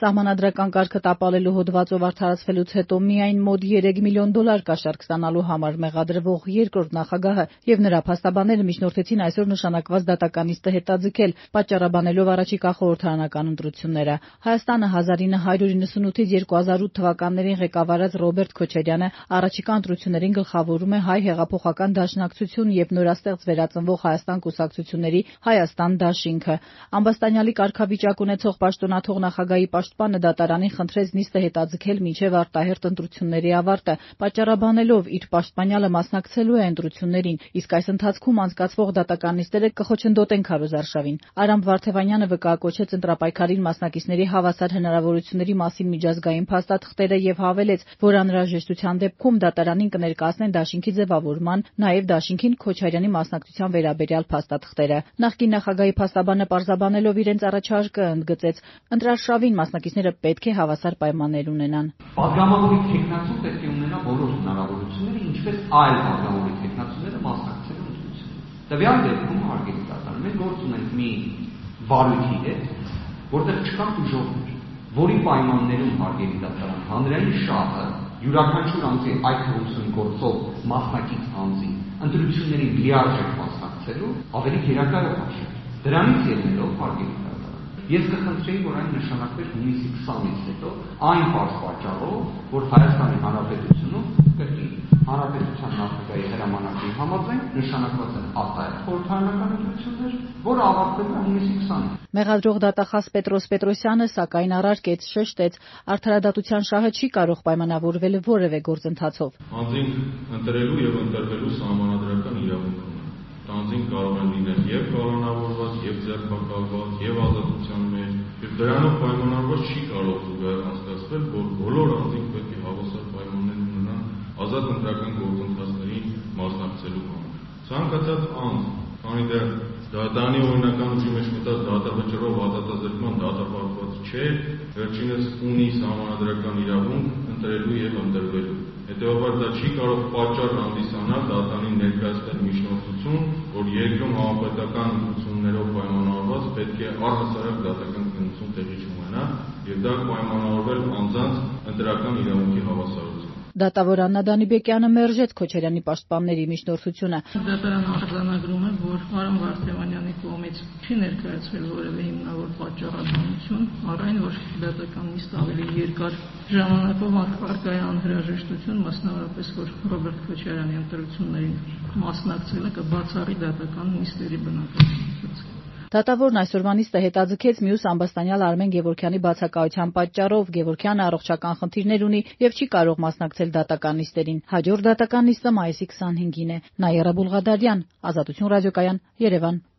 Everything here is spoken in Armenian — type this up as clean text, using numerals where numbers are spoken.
Սահմանադրական կարգը տապալելու հոդվածով արդարացվելուց հետո միայն մոտ $3 միլիոն կաշառք ստանալու համար մեղադրվող երկրորդ նախագահը եւ նրա փաստաբանները միջնորդեցին այսօր նշանակված դատական նիստը հետաձգել, պատճառաբանելով առաջիկա խորհրդարանական ընտրությունները։ Հայաստանը 1998-ից 2008 թվականներին ղեկավարած Ռոբերտ Քոչարյանը առաջիկա ընտրություններին գլխավորում է Հայ հեղափոխական դաշնակցություն եւ նորաստեղծ վերածնվող Հայաստան կուսակցությունների Հայաստան դաշինքը։ Ամբաստանյալի կարգավիճակ ունեցող պաշտոնաթող նախագահի պաշտպանը դատարանին խնդրեց նիստը հետաձգել մինչև արտահերթ ընտրությունների ավարտը, պատճառաբանելով իր պաշտպանյալը մասնակցելու է ընտրություններին, իսկ այս ընթացքում անցկացվող դատական նիստերը կխոչընդոտեն քարոզարշավին։ Արամ Վարդևանյանը վկայակոչեց ընտրապայքարին մասնակիցների հավասար հնարավորությունների մասին միջազգային փաստաթղթերը եւ հավելեց, որ անհրաժեշտության դեպքում դատարանին կներկայացնեն դաշինքի ձևավորման, նաեւ դաշինքին Քոչարյանի մասնակցության վերաբերյալ փաստաթղթերը։ Նախկին նախագահի փաստաբանը պարզաբանելով իրենց առաջարկը ընդգծեց, ընտրարշավին մասնակիցները պետք է հավասար պայմաններ ունենան։ Պատգամավորի տեխնացուն պետք է ունենա բոլոր հնարավորությունները, ինչպես այլ պատգամավորի տեխնացուները մասնակցելու ընտրություններին։ Տվյալ դեպքում հարգելի դատարան, մենք գործ ունենք մի վարույթի հետ, որտեղ չկան դժոխներ, որի պայմաններում հարգելի դատարան հանրային շահը յուրաքանչյուր անձի այդ թվություն գործող մասնակից անձի ընտրություններին լիարժեք մասնակցելու ավելի գերակայով է։ Դրանից ելնելով հարգելի ես կխնդրեի, որ այն նշանակվեր հունիսի 20-ից հետո այն պարզ պատճառով, որ Հայաստանի Հանրապետությունում կրկին Հանրապետության նախագահի հրամանագրի համաձայն նշանակված են արտահերթ խորհրդարանական ընտրություններ, որը ավարտվելու է հունիսի 20-ին։ Մեղադրող դատախազ Պետրոս Պետրոսյանը սակայն առարկեց, շեշտեց, արդարադատության շահը չի կարող պայմանավորվել որևէ գործընթացով։ Անձին ընտրելու եւ ընտրվելու սահմանադրական իրավունք ունեն։ Անձին կարող են լինել եւ կալանավորված, եւ ձերբակալված, եւ ազատության մեջ, եւ դրանով պայմանավորված չի կարող անցկացվել, որ բոլոր անձինք պետք է հավասար պայմաններ ունենան ազատ ընտրական գործընթացներին մասնակցելու համար։ Ցանկացած անձ, քանի դեռ դատարանի օրինական ուժի մեջ մտած դատավճռով ազատազրկման դատապարտված չէ, վերջինս ունի սահմանադրական իրավունք ընտրելու եւ ընտրվելու։ Հետևաբար դա չի կարող պատճառ հանդիսանալ դատարանին ներկայացնել միջնորդություն, որ երկրում համապետական ընտրություններով պայմանավորված պետք է առհասարակ դատական քննություն տեղի չունենա եւ դա պայմանավորվել անձանց ընտրական իրավունքի հավասարությամբ։ Դատավոր Աննա Դանիբեկյանը մերժեց Քոչարյանի պաշտպանների միջնորդությունը։ Դատարանը արձանագրում է, որ Արամ Վարդևանյանի կողմից չի ներկայացվել որևէ հիմնավոր պատճառաբանություն, առայն որ դատական նիստը ավելի երկար ժամանակով արկա է անհրաժեշտություն, մասնավորապես որ Ռոբերտ Քոչարյանի ընտրություններին մասնակցելը կբացառի դատական նիստերի բնակչությունից։ Դատավորն այսօրվա նիստը հետաձգեց մյուս ամբաստանյալ Արմեն Գևորգյանի բացակայության պատճառով Գևորգյանը առողջական խնդիրներ ունի եւ չի կարող մասնակցել դատական նիստերին։ Հաջորդ դատական նիստը մայիսի 25-ին է։ Նաիրա Բուլղադարյան, Ազատություն ռադիոկայան, Երևան։